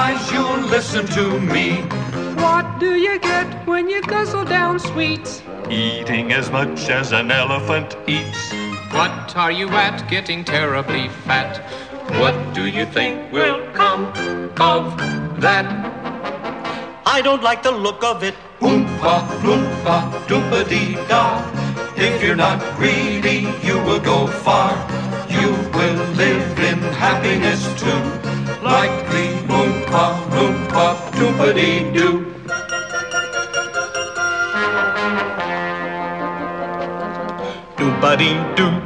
wise, you'll listen to me. What do you get when you guzzle down sweets? Eating as much as an elephant eats. What are you at, getting terribly fat? What do you think will come of that? I don't like the look of it. Oompa, loompa, doompa-dee-da. If you're not greedy, you will go far. You will live in happiness too. Like the Oompa, loompa, doompa-dee-doo. Doompa-dee-doo.